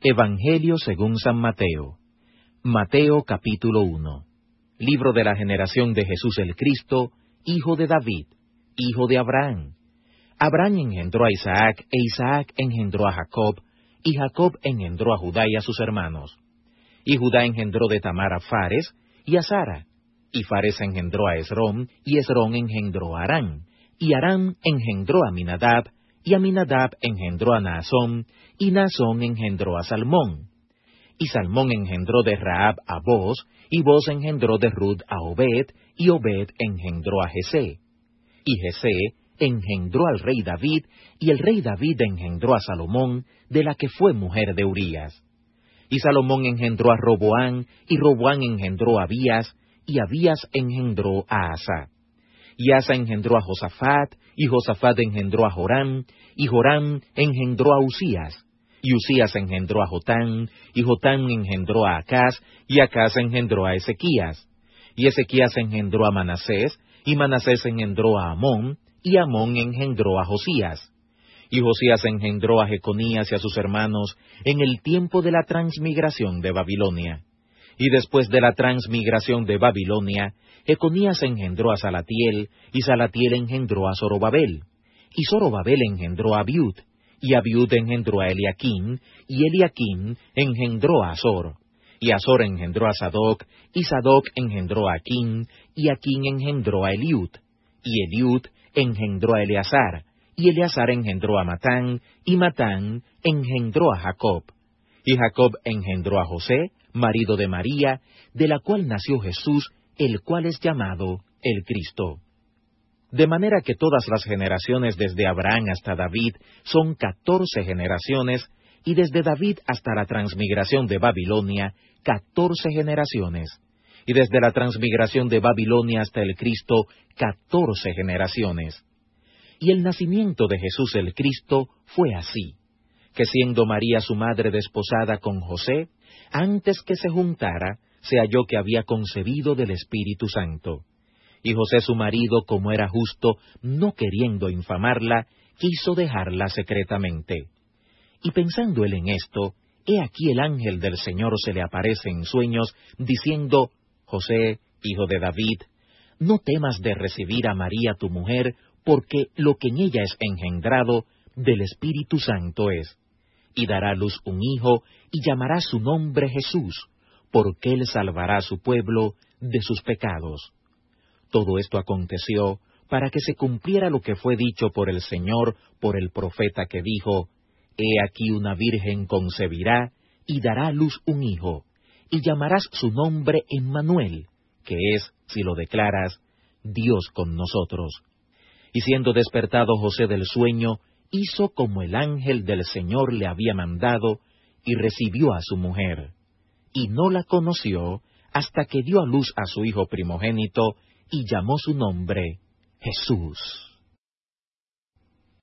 Evangelio según San Mateo. Mateo capítulo 1. Libro de la generación de Jesús el Cristo, hijo de David, hijo de Abraham. Abraham engendró a Isaac, e Isaac engendró a Jacob, y Jacob engendró a Judá y a sus hermanos. Y Judá engendró de Tamar a Fares y a Zara. Y Fares engendró a Esrom, y Esrom engendró a Aram. Y Aram engendró a Aminadab, y Aminadab engendró a Naasón, y Naasón engendró a Salmón. Y Salmón engendró de Rahab a Boz, y Boz engendró de Rut a Obed, y Obed engendró a Jesé. Y Jesé engendró al rey David, y el rey David engendró a Salomón, de la que fue mujer de Urías. Y Salomón engendró a Roboán, y Roboán engendró a Abías, y Abías engendró a Asa. Y Asa engendró a Josafat, y Josafat engendró a Joram, y Joram engendró a Usías. Y Usías engendró a Jotán, y Jotán engendró a Acaz, y Acaz engendró a Ezequías. Y Ezequías engendró a Manasés, y Manasés engendró a Amón, y Amón engendró a Josías. Y Josías engendró a Jeconías y a sus hermanos en el tiempo de la transmigración de Babilonia. Y después de la transmigración de Babilonia, Jeconías engendró a Salatiel, y Salatiel engendró a Zorobabel. Y Zorobabel engendró a Abiud, y Abiud engendró a Eliaquim, y Eliaquim engendró a Azor. Y Azor engendró a Sadoc, y Sadoc engendró a Aquim, y Aquim engendró a Eliud. Y Eliud engendró a Eleazar, y Eleazar engendró a Matán, y Matán engendró a Jacob. Y Jacob engendró a José, marido de María, de la cual nació Jesús, el cual es llamado el Cristo. De manera que todas las generaciones desde Abraham hasta David son 14 generaciones, y desde David hasta la transmigración de Babilonia, 14 generaciones, y desde la transmigración de Babilonia hasta el Cristo, 14 generaciones. Y el nacimiento de Jesús el Cristo fue así, que siendo María su madre desposada con José, antes que se juntara, se halló que había concebido del Espíritu Santo. Y José su marido, como era justo, no queriendo infamarla, quiso dejarla secretamente. Y pensando él en esto, he aquí el ángel del Señor se le aparece en sueños, diciendo: José, hijo de David, no temas de recibir a María tu mujer, porque lo que en ella es engendrado del Espíritu Santo es. Y dará a luz un hijo, y llamará su nombre Jesús, porque él salvará a su pueblo de sus pecados. Todo esto aconteció para que se cumpliera lo que fue dicho por el Señor por el profeta que dijo: He aquí una virgen concebirá, y dará a luz un hijo, y llamarás su nombre Emmanuel, que es, si lo declaras, Dios con nosotros. Y siendo despertado José del sueño, hizo como el ángel del Señor le había mandado, y recibió a su mujer. Y no la conoció hasta que dio a luz a su hijo primogénito, y llamó su nombre Jesús.